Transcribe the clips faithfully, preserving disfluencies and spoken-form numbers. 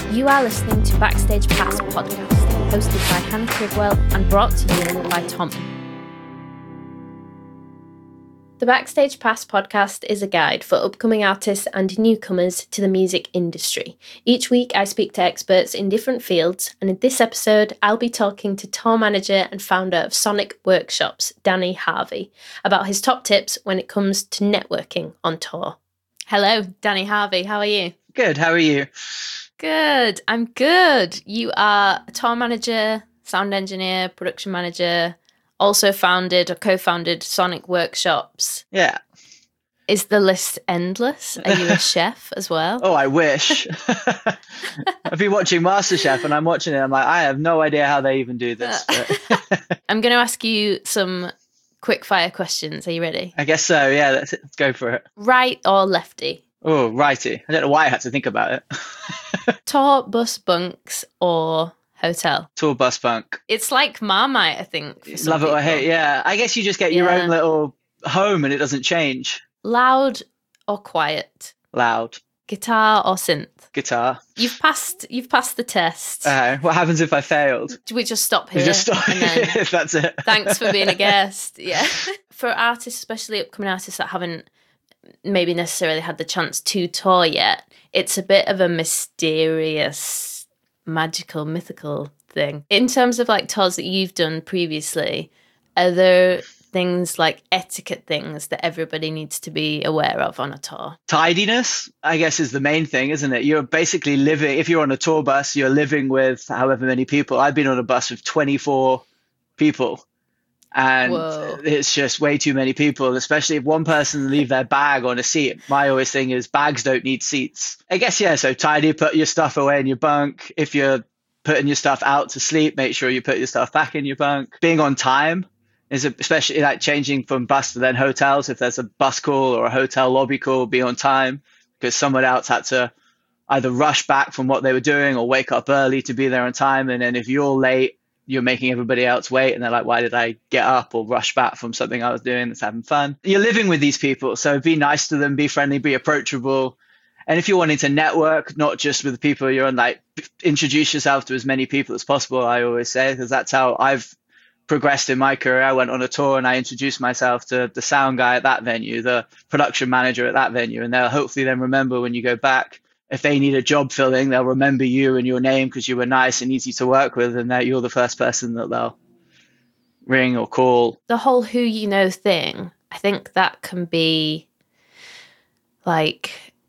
You are listening to Backstage Pass podcast, hosted by Hannah Crigwell and brought to you by Tom. The Backstage Pass podcast is a guide for upcoming artists and newcomers to the music industry. Each week I speak to experts in different fields, and in this episode I'll be talking to tour manager and founder of Sonic Workshops, Danny Harvey, about his top tips when it comes to networking on tour. Hello, Danny Harvey, how are you? Good, how are you? Good, I'm good. You are a tour manager, sound engineer, production manager, also founded or co-founded Sonic Workshops. Yeah. Is the list endless? Are you a chef as well? Oh, I wish. I've been watching MasterChef and I'm watching it. I'm like, I have no idea how they even do this. But I'm going to ask you some quick fire questions. Are you ready? I guess so. Yeah, let's, let's go for it. Right or lefty? Oh, righty. I don't know why I had to think about it. Tour bus bunks or hotel? Tour bus bunk. It's like Marmite, I think. For some Love it people. or hate. Yeah. I guess you just get your Yeah. own little home and it doesn't change. Loud or quiet? Loud. Guitar or synth? Guitar. You've passed. You've passed the test. Uh, what happens if I failed? Do we just stop here? You just stop. and then That's it. thanks for being a guest. Yeah. For artists, especially upcoming artists that haven't maybe necessarily had the chance to tour yet, it's a bit of a mysterious, magical, mythical thing. In terms of like tours that you've done previously, are there things like etiquette things that everybody needs to be aware of on a tour? Tidiness, I guess, is the main thing, isn't it? You're basically living, if you're on a tour bus, you're living with however many people. I've been on a bus with twenty-four people. And Whoa. It's just way too many people, especially if one person leave their bag on a seat. My always thing is bags don't need seats. I guess, yeah, so tidy, put your stuff away in your bunk. If you're putting your stuff out to sleep, make sure you put your stuff back in your bunk. Being on time is a, especially like changing from bus to then hotels. If there's a bus call or a hotel lobby call, be on time because someone else had to either rush back from what they were doing or wake up early to be there on time. And then if you're late, you're making everybody else wait and they're like, why did I get up or rush back from something I was doing that's having fun? You're living with these people, so be nice to them, be friendly, be approachable. And if you're wanting to network, not just with the people you're on, like introduce yourself to as many people as possible, I always say, because that's how I've progressed in my career. I went on a tour and I introduced myself to the sound guy at that venue, the production manager at that venue, and they'll hopefully then remember when you go back. If they need a job filling, they'll remember you and your name because you were nice and easy to work with, and that you're the first person that they'll ring or call. The whole who you know thing, I think that can be like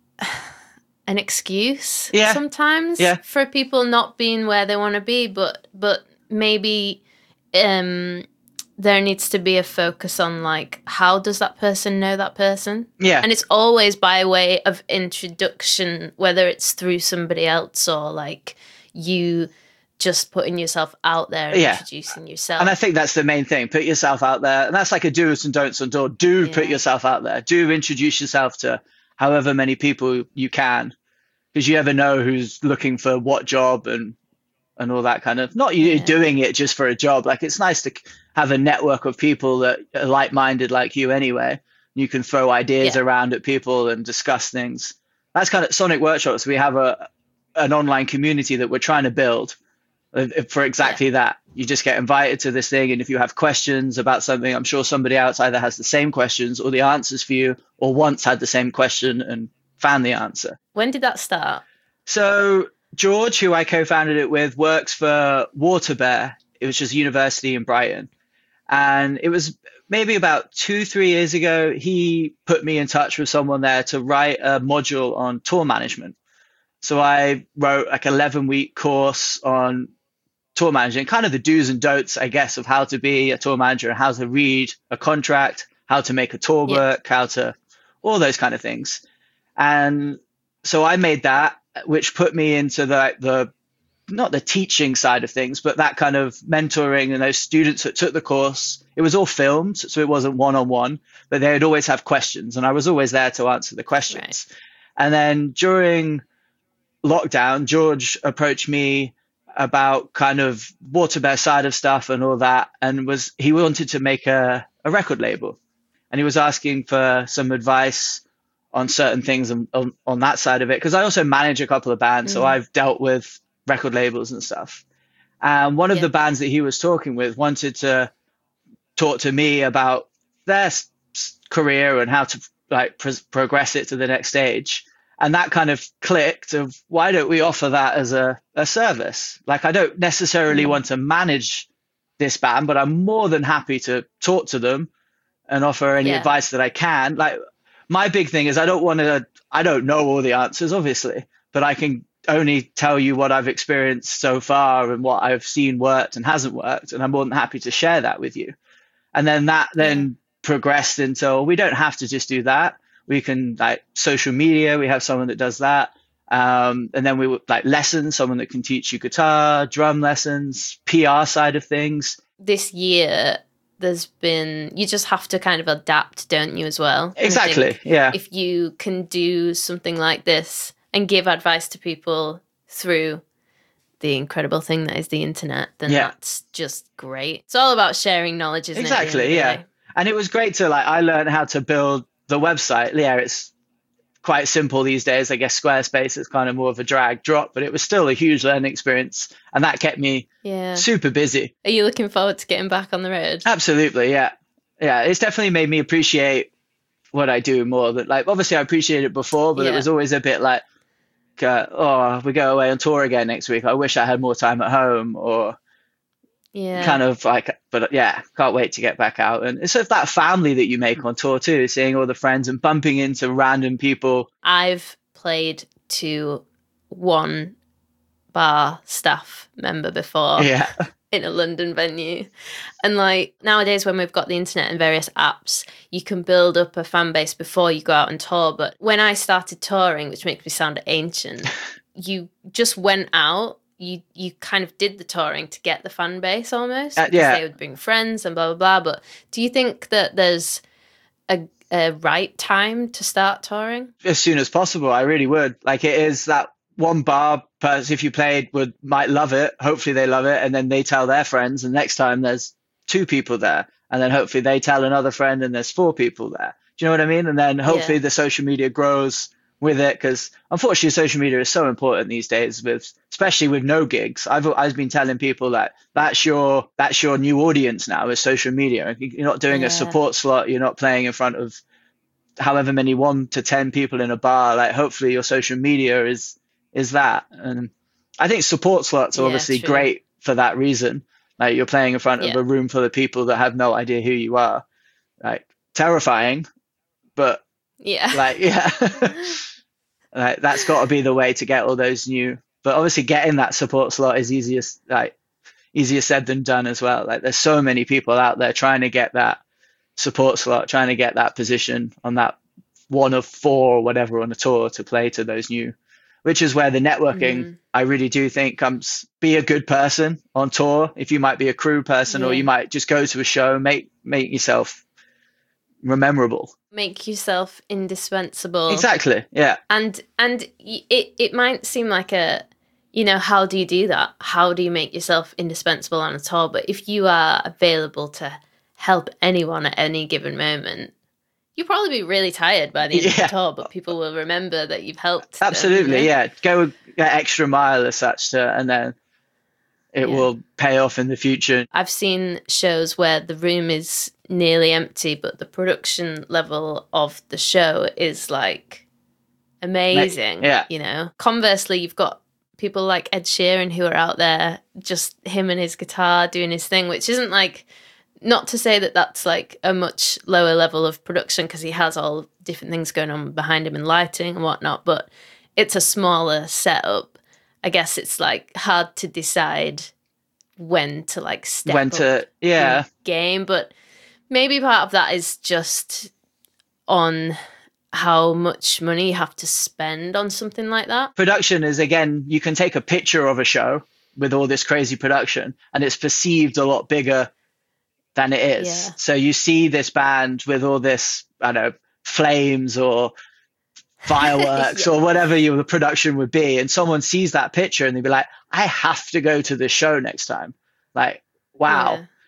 an excuse Yeah. sometimes Yeah. for people not being where they want to be, but but maybe um there needs to be a focus on like, how does that person know that person? Yeah. And it's always by way of introduction, whether it's through somebody else or like you just putting yourself out there and Yeah. introducing yourself. And I think that's the main thing. Put yourself out there. And that's like a do's and don'ts on tour. Do Yeah. put yourself out there. Do introduce yourself to however many people you can, because you never know who's looking for what job and and all that kind of, not you Yeah. doing it just for a job. Like it's nice to have a network of people that are like-minded like you anyway. You can throw ideas Yeah. around at people and discuss things. That's kind of Sonic Workshops. We have a an online community that we're trying to build uh, for exactly that. You just get invited to this thing, and if you have questions about something, I'm sure somebody else either has the same questions or the answers for you, or once had the same question and found the answer. When did that start? So George, who I co-founded it with, works for Waterbear, which is a university in Brighton. And it was maybe about two, three years ago, he put me in touch with someone there to write a module on tour management. So I wrote like an eleven week course on tour management, kind of the do's and don'ts, I guess, of how to be a tour manager and how to read a contract, how to make a tour Yeah. work, how to, all those kind of things. And so I made that, which put me into the, the not the teaching side of things, but that kind of mentoring, and those students that took the course. It was all filmed, so it wasn't one-on-one, but they would always have questions, and I was always there to answer the questions. Right. And then during lockdown, George approached me about kind of Waterbear side of stuff and all that, and was he wanted to make a, a record label, and he was asking for some advice on certain things on, on, on that side of it. Because I also manage a couple of bands. Mm. So I've dealt with record labels and stuff. And one of yeah. the bands that he was talking with wanted to talk to me about their s- career and how to like pro- progress it to the next stage. And that kind of clicked of why don't we offer that as a, a service? Like, I don't necessarily mm. want to manage this band, but I'm more than happy to talk to them and offer any yeah. advice that I can. Like, my big thing is I don't want to, I don't know all the answers, obviously, but I can only tell you what I've experienced so far and what I've seen worked and hasn't worked. And I'm more than happy to share that with you. And then that then yeah. progressed into, well, we don't have to just do that. We can like social media. We have someone that does that. Um, and then we would like lessons, someone that can teach you guitar, drum lessons, P R side of things. This year, there's been, you just have to kind of adapt, don't you, as well? Exactly. Yeah. If you can do something like this and give advice to people through the incredible thing that is the internet, then yeah. that's just great. It's all about sharing knowledge, isn't exactly, it? Exactly, yeah. And it was great to like, I learned how to build the website. Yeah, it's quite simple these days. I guess Squarespace is kind of more of a drag drop, but it was still a huge learning experience. And that kept me yeah. super busy. Are you looking forward to getting back on the road? Absolutely, yeah. Yeah, it's definitely made me appreciate what I do more. Than like, obviously I appreciated it before, but yeah. it was always a bit like, uh, oh, we go away on tour again next week. I wish I had more time at home, or yeah, kind of like, but yeah, can't wait to get back out. And it's sort of that family that you make on tour too, seeing all the friends and bumping into random people. I've played to one bar staff member before. Yeah. In a London venue. And like nowadays when we've got the internet and various apps, you can build up a fan base before you go out and tour. But when I started touring, which makes me sound ancient, you just went out, you you kind of did the touring to get the fan base almost. Uh, yeah. They would bring friends and blah, blah, blah. But do you think that there's a, a right time to start touring? As soon as possible, I really would. Like it is that one bar person, if you played, would might love it. Hopefully they love it. And then they tell their friends. And next time there's two people there. And then hopefully they tell another friend and there's four people there. Do you know what I mean? And then hopefully yeah. the social media grows with it. Because unfortunately, social media is so important these days, with especially with no gigs. I've I've been telling people that that's your that's your new audience now is social media. You're not doing yeah. a support slot. You're not playing in front of however many one to ten people in a bar. Like hopefully your social media is is that. And I think support slots are yeah, obviously true. Great for that reason. Like you're playing in front yeah. of a room full of people that have no idea who you are. Like terrifying, but yeah, like yeah, like that's got to be the way to get all those new. But obviously, getting that support slot is easier, like easier said than done as well. Like there's so many people out there trying to get that support slot, trying to get that position on that one of four or whatever on a tour to play to those new. Which is where the networking, mm. I really do think comes. Be a good person on tour. If you might be a crew person, yeah. or you might just go to a show, make make yourself memorable. Make yourself indispensable. Exactly. Yeah. And and it it might seem like a, you know, how do you do that? How do you make yourself indispensable on a tour? But if you are available to help anyone at any given moment, you'll probably be really tired by the end yeah. of the tour, but people will remember that you've helped. Absolutely, them, you know? yeah. Go an extra mile as such, to, and then it yeah. will pay off in the future. I've seen shows where the room is nearly empty, but the production level of the show is like amazing. Yeah. You know. Conversely, you've got people like Ed Sheeran who are out there, just him and his guitar doing his thing, which isn't like. Not to say that that's like a much lower level of production, because he has all different things going on behind him and lighting and whatnot, but it's a smaller setup. I guess it's like hard to decide when to like step when to, up yeah. in the game, but maybe part of that is just on how much money you have to spend on something like that. Production is, again, you can take a picture of a show with all this crazy production and it's perceived a lot bigger than it is. Yeah. So you see this band with all this, I don't know, flames or fireworks yeah. or whatever your production would be, and someone sees that picture and they'd be like, I have to go to this show next time. Like, wow. Yeah.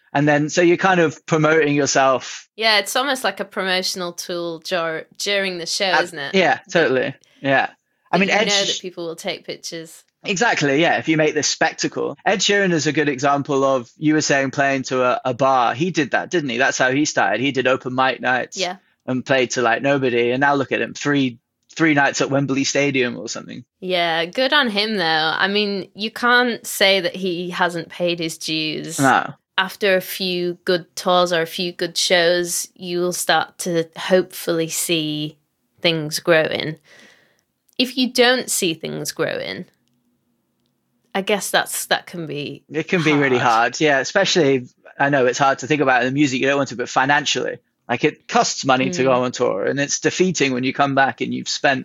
And then, so you're kind of promoting yourself. Yeah, it's almost like a promotional tool dur- during the show, Uh, isn't it? yeah, totally. Yeah. I mean, you Ed, know that people will take pictures. Exactly, yeah. If you make this spectacle. Ed Sheeran is a good example of, you were saying, playing to a, a bar. He did that, didn't he? That's how he started. He did open mic nights Yeah. and played to like nobody. And now look at him, three three nights at Wembley Stadium or something. Yeah, good on him, though. I mean, you can't say that he hasn't paid his dues. No. After a few good tours or a few good shows, you'll start to hopefully see things growing. If you don't see things growing, I guess that's that can be It can hard. be really hard. Yeah, especially, I know it's hard to think about in the music, you don't want to, but financially. Like, it costs money Mm. to go on tour, and it's defeating when you come back and you've spent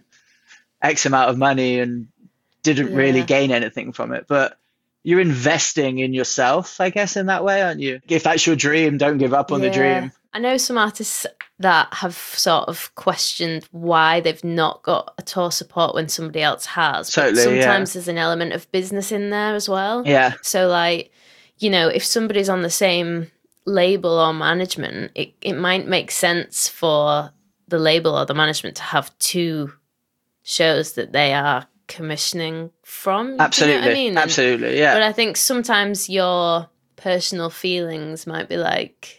X amount of money and didn't Yeah. really gain anything from it. But you're investing in yourself, I guess, in that way, aren't you? If that's your dream, don't give up on the Yeah. dream. I know some artists that have sort of questioned why they've not got a tour support when somebody else has. But Totally, yeah. sometimes there's an element of business in there as well. Yeah, So, like, you know, if somebody's on the same label or management, it, it might make sense for the label or the management to have two shows that they are commissioning from. Do you know absolutely. what I mean? And- Absolutely, yeah. But I think sometimes your personal feelings might be like,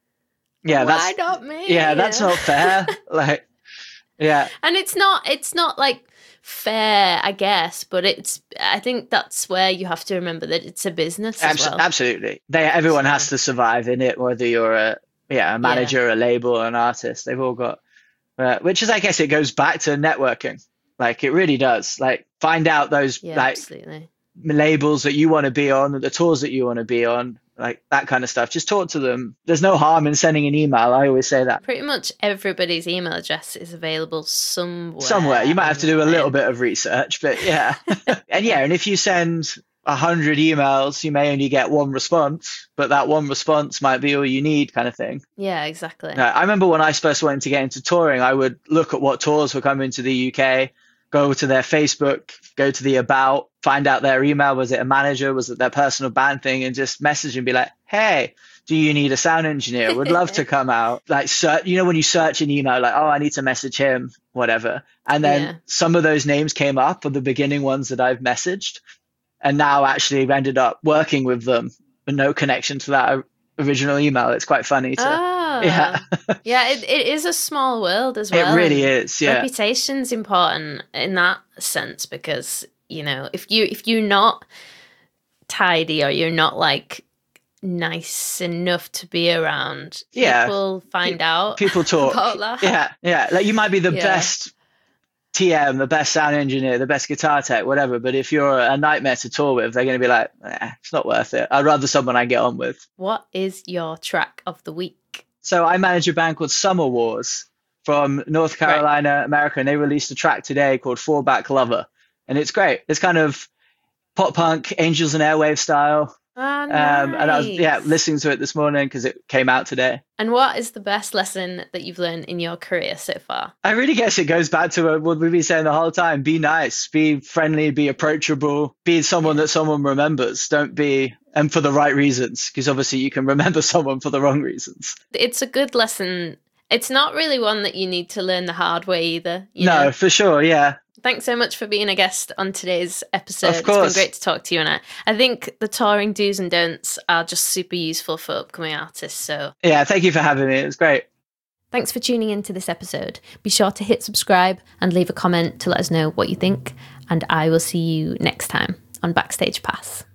yeah, why that's not me? yeah, that's not fair. Like, yeah. And it's not it's not like fair, I guess, but it's I think that's where you have to remember that it's a business as Abs- well. Absolutely. They everyone So- has to survive in it, whether you're a yeah, a manager, a label, an artist. They've all got uh, which is, I guess, it goes back to networking. Like, it really does. Like, find out those Yeah, like absolutely. labels that you want to be on, the tours that you want to be on, like that kind of stuff. Just talk to them. There's no harm in sending an email. I always say that. Pretty much everybody's email address is available somewhere. Somewhere you might have to do a little online. bit of research, but yeah. And yeah, and if you send a hundred emails, you may only get one response, but that one response might be all you need, kind of thing. Yeah, exactly. Uh, I remember when I first wanted to get into touring, I would look at what tours were coming to the U K, go to their Facebook, go to the about, find out their email. Was it a manager? Was it their personal band thing? And just message and be like, hey, do you need a sound engineer? Would love to come out. Like, search, you know, when you search an email, like, oh, I need to message him, whatever. And then Yeah. some of those names came up, or the beginning ones that I've messaged, and now actually ended up working with them with no connection to that original email. It's quite funny to, Oh. yeah, Yeah, it, it is a small world as well. it really and is. Yeah. Reputation's important in that sense because, you know, if you if you're not tidy or you're not like nice enough to be around, Yeah. people find out People talk. about that. Yeah. Yeah. Like, you might be the Yeah. best T M, the best sound engineer, the best guitar tech, whatever. But if you're a nightmare to tour with, they're going to be like, eh, it's not worth it. I'd rather someone I get on with. What is your track of the week? So I manage a band called Summer Wars from North Carolina, America, and they released a track today called Fallback Lover. And it's great. It's kind of pop punk, Angels and Airwaves style. Ah, Um, and I was, yeah, nice. listening to it this morning because it came out today. And what is the best lesson that you've learned in your career so far? I really guess it goes back to what we've been saying the whole time. Be nice, be friendly, be approachable, be someone that someone remembers. Don't be, and for the right reasons, because obviously you can remember someone for the wrong reasons. It's a good lesson. It's not really one that you need to learn the hard way either. You No, know? for sure. Yeah. Thanks so much for being a guest on today's episode. Of It's been course. great to talk to you. And I, I think the touring do's and don'ts are just super useful for upcoming artists. So Yeah. Thank you for having me. It was great. thanks for tuning into this episode. Be sure to hit subscribe and leave a comment to let us know what you think. And I will see you next time on Backstage Pass.